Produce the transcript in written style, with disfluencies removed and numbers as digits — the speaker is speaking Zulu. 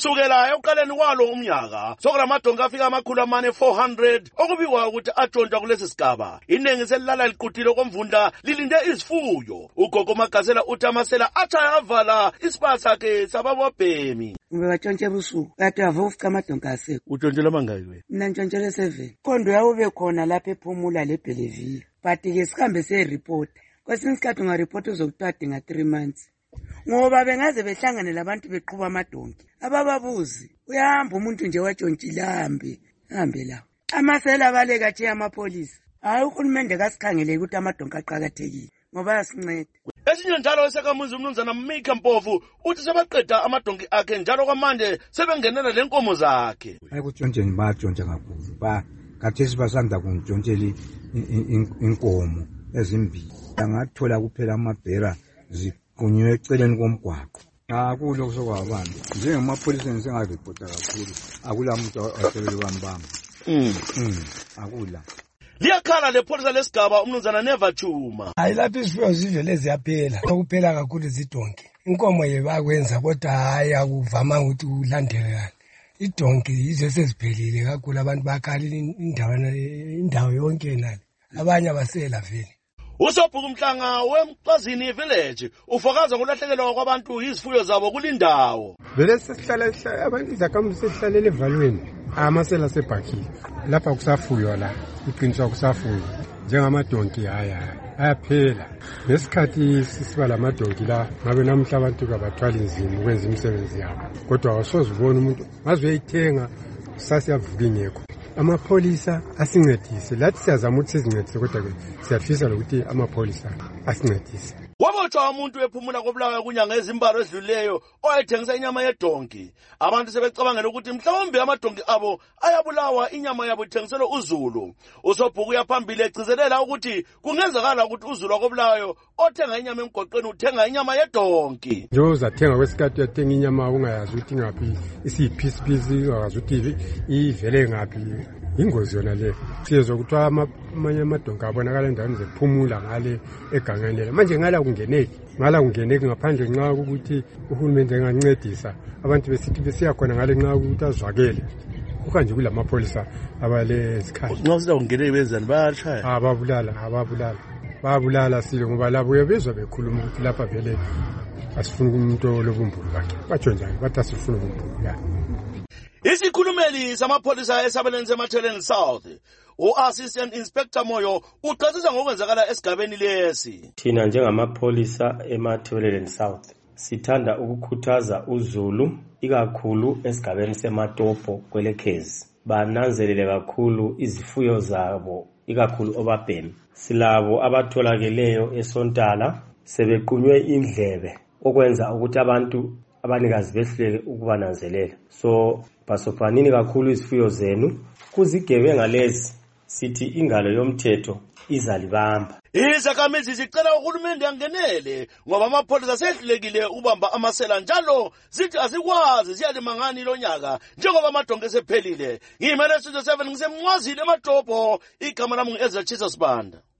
Kusukela ekuqaleni kwalo umnyaka sokulamadonki afika amakhulu amane 400 okubikwa ukuthi atshontsha kulesi sigaba. Iningi selilala liqutile komvunda lilinde izifuyo. Ugogo Magasela uthi amasela athaya avala isipha sakhe sababobhemi. Ngibatshontshe ebusuku kade avofuka amadonki asekho. Utshontshela amangaki wena? Mina ntshontshelwe 7. Kondo yawo bekhona lapha ephumula leBelleville. But ke sikhambe se-report. Kwesinye isikhathi ungareport uzokuthiwa adinga 3 months. Ngoba bengaze behlangane labantu beqhuba amadonki. Abababuzi uyahamba umuntu nje watshontshile hambe la. Amasela abaleka nje amapolisi. Hayi uhulumende kasikhangele ukuthi amadonki aqhakathekile ngoba ayasinceda. Esinye njalo esekamuzi umnumzana Mika Mpofu uthi sebaqeda amadonki akhe njalo kwamanje sebengenela lenkomo zakhe. Ayikutshontsheni batshontsha kakhulu. Kathesi basanda kuntshontshela inkomo ezimbili. Angathola kuphela amabhera ziqunyiwe eceleni komgwaqo. Akulo sokwabana. Njengamapholisa ngisengarepota kakhulu. Akula muntu osebele bambamba. Akula. Liyakhala lepholisa lesigaba umnumzana Neva Chuma. Hayi lapha isifuyo zivele ziyaphela. Ukuphela kakhulu zidonki. Inkomo yebakwenza kodwa hayi akuvama ukuthi ulandeke. Idonki yizo seziphelile kakhulu abantu bakhala indawo yonke nale. Abanye abasela vele. Usobhuku Mhlanga weMxazini village ufakaza ngokulahlekelwa kwabantu izifuyo zabo kulindawo. Vele sesihlala abantu izakhamuzi sesihlalele evalweni. Amasela sebhakile. Lapha kusafuywa la. Iqiniswa kusafuywa. Njengamadonki ayaphela. Ngesikhathi sisiba lamadonki la ngabe namhla abantu kabathwala inzima ukwenza imisebenzi yabo. Kodwa awusoze ubone umuntu ngaze uyayithenga sasiyavuka ingekho. Amapolisa asincedise lathi siyazama ukuthi sizincedise kodwa ke siyafisa ukuthi amapolisa asincedise. Wabotshwa umuntu ephumula kobulawa kunyanga ezimbalo ezidluleyo oyethengisa inyama yedonki. Abantu sebecabangela ukuthi mhlawumbe amadonki abo ayabulawa inyama yabo ithengiselwe uZulu. Usobhuku uyaphambili egcizelela ukuthi kungenzekala ukuthi uZulu akobulawayo othenga inyama emgoqweni uthenga inyama yedonki. Nje uzathenga kwesikhathi uyathenga inyama ungayazi ukuthi ngaphi isiyiphisiphisi ungayazi ukuthi ivele ngaphi. Ingozi yona le. Siyezwa kuthiwa amanye amadonki abonakala endaweni zephumula ngale egangeni. Manje ngala kungeneki ngaphandle nxa ukuthi uhulumende engancedisa abantu besithi besiya khona ngale nxa ukuthi azwakele. Ukanje kulamapolisa abale isikhathi. Nxa sida kungeneki benzani bayashaya. Babulala sile ngoba labo uyabezwa bekhuluma ukuthi lapha vele asifuna umuntu lobumbulu bakhe. Batsho njalo bathi asifuna ubumbulu yakhe. Isikhulumeli samapholisa esabeleni seMatheleni South u-Assistant Inspector Moyo uqhazisa ngokwenzakala esigabeni lesi. Thina njengamapholisa eMatheleni South sithanda ukukhuthaza uZulu ikakhulu esigabeni seMatopo kwelekhezi bananzelele kakhulu izifuyo zabo ikakhulu obabhemi. Silabo abatholakeleyo eSontala sebequnywe indlebe okwenza ukuthi abantu abanikazi behluleke ukubananzelela. So basofanini kakhulu izifuyo zenu kuzigebenga lezi sithi ingalo yomthetho izalibamba. Izakhamizi zicela uhulumende angenele ngoba amapholisa sehlulekile ubamba amasela njalo zithi azikwazi siyalimangani lonyaka njengoba amadonki esephelile. Ngimele Studio 7 ngisemncwazile eMatopo igama lami ngu-Ezra Chisas Banda.